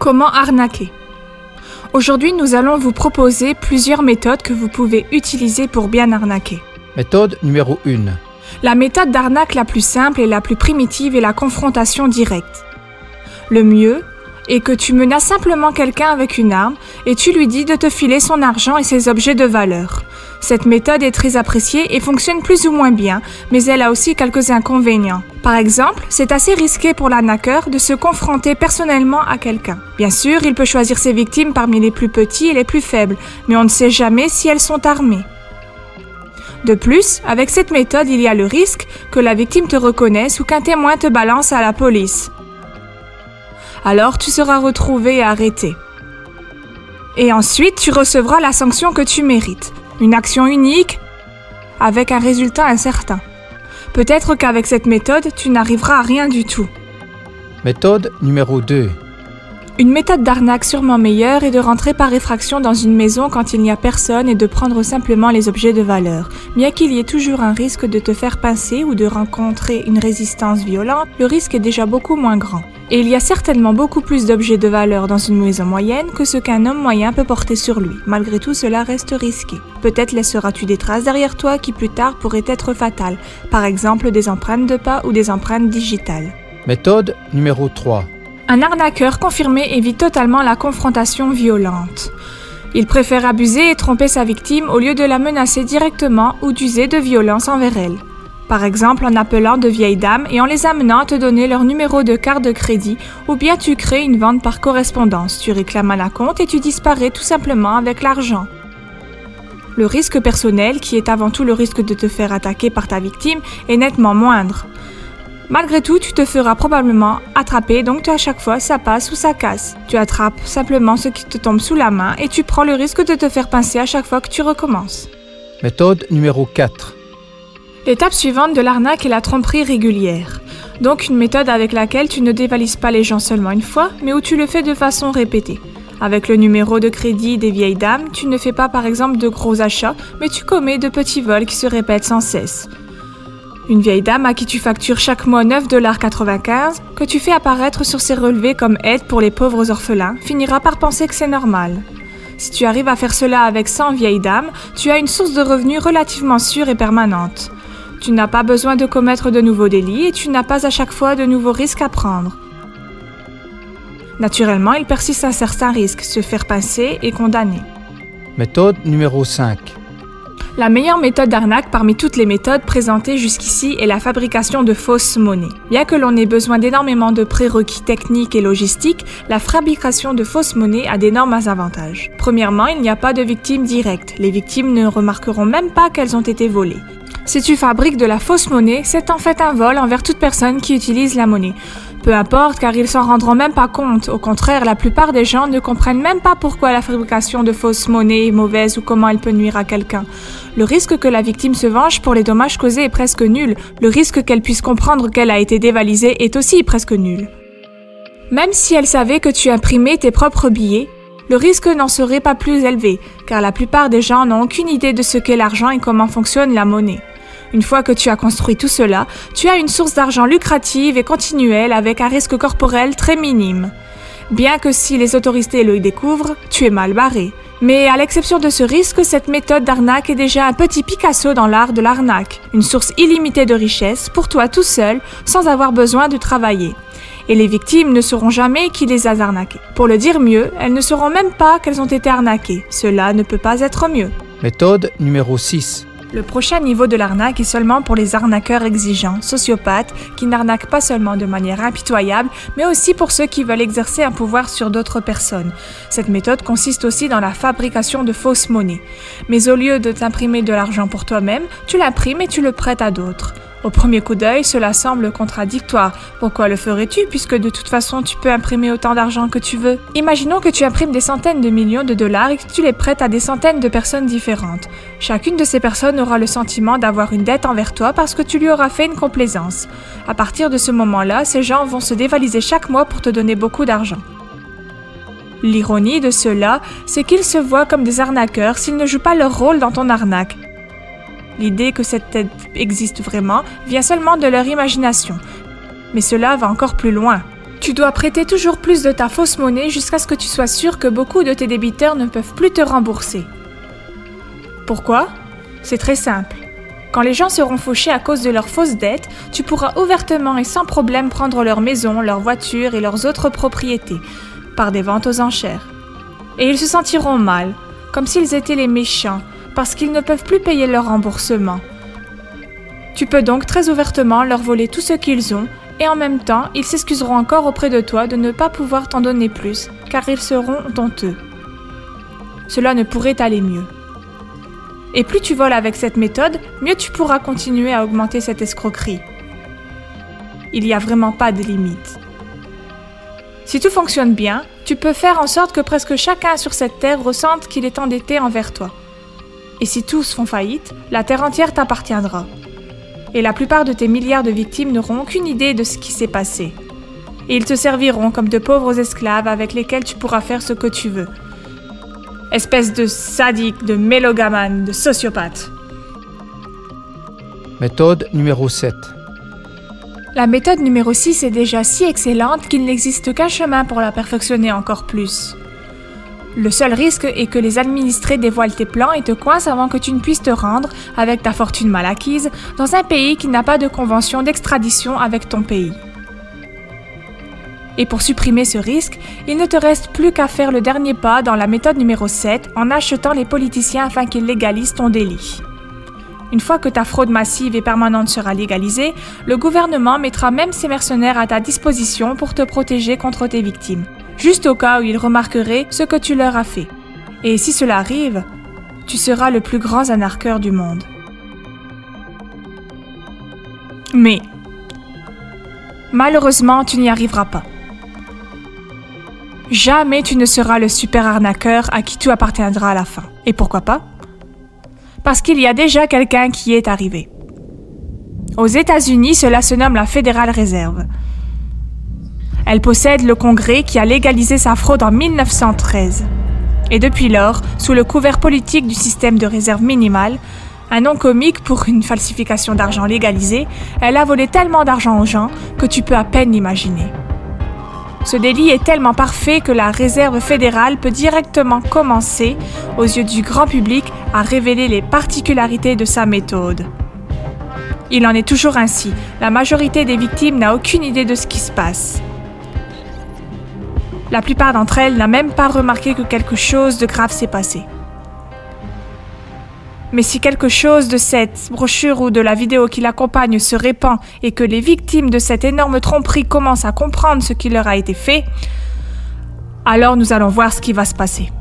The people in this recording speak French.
Comment arnaquer? Aujourd'hui, nous allons vous proposer plusieurs méthodes que vous pouvez utiliser pour bien arnaquer. Méthode numéro 1. La méthode d'arnaque la plus simple et la plus primitive est la confrontation directe. Le mieux est que tu menaces simplement quelqu'un avec une arme et tu lui dis de te filer son argent et ses objets de valeur. Cette méthode est très appréciée et fonctionne plus ou moins bien, mais elle a aussi quelques inconvénients. Par exemple, c'est assez risqué pour l'arnaqueur de se confronter personnellement à quelqu'un. Bien sûr, il peut choisir ses victimes parmi les plus petits et les plus faibles, mais on ne sait jamais si elles sont armées. De plus, avec cette méthode, il y a le risque que la victime te reconnaisse ou qu'un témoin te balance à la police. Alors tu seras retrouvé et arrêté. Et ensuite, tu recevras la sanction que tu mérites. Une action unique avec un résultat incertain. Peut-être qu'avec cette méthode, tu n'arriveras à rien du tout. Méthode numéro 2. Une méthode d'arnaque sûrement meilleure est de rentrer par effraction dans une maison quand il n'y a personne et de prendre simplement les objets de valeur. Bien qu'il y ait toujours un risque de te faire pincer ou de rencontrer une résistance violente, le risque est déjà beaucoup moins grand. Et il y a certainement beaucoup plus d'objets de valeur dans une maison moyenne que ce qu'un homme moyen peut porter sur lui. Malgré tout, cela reste risqué. Peut-être laisseras-tu des traces derrière toi qui plus tard pourraient être fatales, par exemple des empreintes de pas ou des empreintes digitales. Méthode numéro 3. Un arnaqueur confirmé évite totalement la confrontation violente. Il préfère abuser et tromper sa victime au lieu de la menacer directement ou d'user de violence envers elle. Par exemple en appelant de vieilles dames et en les amenant à te donner leur numéro de carte de crédit, ou bien tu crées une vente par correspondance, tu réclames un acompte et tu disparais tout simplement avec l'argent. Le risque personnel, qui est avant tout le risque de te faire attaquer par ta victime, est nettement moindre. Malgré tout, tu te feras probablement attraper, donc à chaque fois, ça passe ou ça casse. Tu attrapes simplement ce qui te tombe sous la main et tu prends le risque de te faire pincer à chaque fois que tu recommences. Méthode numéro 4. L'étape suivante de l'arnaque est la tromperie régulière. Donc une méthode avec laquelle tu ne dévalises pas les gens seulement une fois, mais où tu le fais de façon répétée. Avec le numéro de crédit des vieilles dames, tu ne fais pas par exemple de gros achats, mais tu commets de petits vols qui se répètent sans cesse. Une vieille dame à qui tu factures chaque mois 9,95 $, que tu fais apparaître sur ses relevés comme aide pour les pauvres orphelins, finira par penser que c'est normal. Si tu arrives à faire cela avec 100 vieilles dames, tu as une source de revenus relativement sûre et permanente. Tu n'as pas besoin de commettre de nouveaux délits et tu n'as pas à chaque fois de nouveaux risques à prendre. Naturellement, il persiste un certain risque, se faire pincer et condamner. Méthode numéro 5. La meilleure méthode d'arnaque parmi toutes les méthodes présentées jusqu'ici est la fabrication de fausses monnaies. Bien que l'on ait besoin d'énormément de prérequis techniques et logistiques, la fabrication de fausses monnaies a d'énormes avantages. Premièrement, il n'y a pas de victimes directes. Les victimes ne remarqueront même pas qu'elles ont été volées. Si tu fabriques de la fausse monnaie, c'est en fait un vol envers toute personne qui utilise la monnaie. Peu importe, car ils s'en rendront même pas compte. Au contraire, la plupart des gens ne comprennent même pas pourquoi la fabrication de fausses monnaies est mauvaise ou comment elle peut nuire à quelqu'un. Le risque que la victime se venge pour les dommages causés est presque nul. Le risque qu'elle puisse comprendre qu'elle a été dévalisée est aussi presque nul. Même si elle savait que tu imprimais tes propres billets, le risque n'en serait pas plus élevé, car la plupart des gens n'ont aucune idée de ce qu'est l'argent et comment fonctionne la monnaie. Une fois que tu as construit tout cela, tu as une source d'argent lucrative et continuelle avec un risque corporel très minime. Bien que si les autorités le découvrent, tu es mal barré. Mais à l'exception de ce risque, cette méthode d'arnaque est déjà un petit Picasso dans l'art de l'arnaque. Une source illimitée de richesse pour toi tout seul, sans avoir besoin de travailler. Et les victimes ne sauront jamais qui les a arnaquées. Pour le dire mieux, elles ne sauront même pas qu'elles ont été arnaquées. Cela ne peut pas être mieux. Méthode numéro 6. Le prochain niveau de l'arnaque est seulement pour les arnaqueurs exigeants, sociopathes, qui n'arnaquent pas seulement de manière impitoyable, mais aussi pour ceux qui veulent exercer un pouvoir sur d'autres personnes. Cette méthode consiste aussi dans la fabrication de fausses monnaies. Mais au lieu de t'imprimer de l'argent pour toi-même, tu l'imprimes et tu le prêtes à d'autres. Au premier coup d'œil, cela semble contradictoire. Pourquoi le ferais-tu puisque de toute façon tu peux imprimer autant d'argent que tu veux? Imaginons que tu imprimes des centaines de millions de dollars et que tu les prêtes à des centaines de personnes différentes. Chacune de ces personnes aura le sentiment d'avoir une dette envers toi parce que tu lui auras fait une complaisance. À partir de ce moment-là, ces gens vont se dévaliser chaque mois pour te donner beaucoup d'argent. L'ironie de cela, c'est qu'ils se voient comme des arnaqueurs s'ils ne jouent pas leur rôle dans ton arnaque. L'idée que cette dette existe vraiment vient seulement de leur imagination. Mais cela va encore plus loin. Tu dois prêter toujours plus de ta fausse monnaie jusqu'à ce que tu sois sûr que beaucoup de tes débiteurs ne peuvent plus te rembourser. Pourquoi ? C'est très simple. Quand les gens seront fauchés à cause de leurs fausses dettes, tu pourras ouvertement et sans problème prendre leur maison, leur voiture et leurs autres propriétés, par des ventes aux enchères. Et ils se sentiront mal, comme s'ils étaient les méchants, parce qu'ils ne peuvent plus payer leur remboursement. Tu peux donc très ouvertement leur voler tout ce qu'ils ont, et en même temps, ils s'excuseront encore auprès de toi de ne pas pouvoir t'en donner plus, car ils seront honteux. Cela ne pourrait aller mieux. Et plus tu voles avec cette méthode, mieux tu pourras continuer à augmenter cette escroquerie. Il n'y a vraiment pas de limite. Si tout fonctionne bien, tu peux faire en sorte que presque chacun sur cette terre ressente qu'il est endetté envers toi. Et si tous font faillite, la terre entière t'appartiendra. Et la plupart de tes milliards de victimes n'auront aucune idée de ce qui s'est passé. Et ils te serviront comme de pauvres esclaves avec lesquels tu pourras faire ce que tu veux. Espèce de sadique, de mélogamane, de sociopathe. Méthode numéro 7. La méthode numéro 6 est déjà si excellente qu'il n'existe qu'un chemin pour la perfectionner encore plus. Le seul risque est que les administrés dévoilent tes plans et te coincent avant que tu ne puisses te rendre, avec ta fortune mal acquise, dans un pays qui n'a pas de convention d'extradition avec ton pays. Et pour supprimer ce risque, il ne te reste plus qu'à faire le dernier pas dans la méthode numéro 7 en achetant les politiciens afin qu'ils légalisent ton délit. Une fois que ta fraude massive et permanente sera légalisée, le gouvernement mettra même ses mercenaires à ta disposition pour te protéger contre tes victimes, juste au cas où ils remarqueraient ce que tu leur as fait. Et si cela arrive, tu seras le plus grand anarcheur du monde. Mais, malheureusement, tu n'y arriveras pas. Jamais tu ne seras le super arnaqueur à qui tout appartiendra à la fin. Et pourquoi pas ? Parce qu'il y a déjà quelqu'un qui y est arrivé. Aux États-Unis, cela se nomme la Federal Reserve. Elle possède le Congrès qui a légalisé sa fraude en 1913. Et depuis lors, sous le couvert politique du système de réserve minimale, un nom comique pour une falsification d'argent légalisée, elle a volé tellement d'argent aux gens que tu peux à peine l'imaginer. Ce délit est tellement parfait que la Réserve fédérale peut directement commencer, aux yeux du grand public, à révéler les particularités de sa méthode. Il en est toujours ainsi, la majorité des victimes n'a aucune idée de ce qui se passe. La plupart d'entre elles n'a même pas remarqué que quelque chose de grave s'est passé. Mais si quelque chose de cette brochure ou de la vidéo qui l'accompagne se répand et que les victimes de cette énorme tromperie commencent à comprendre ce qui leur a été fait, alors nous allons voir ce qui va se passer.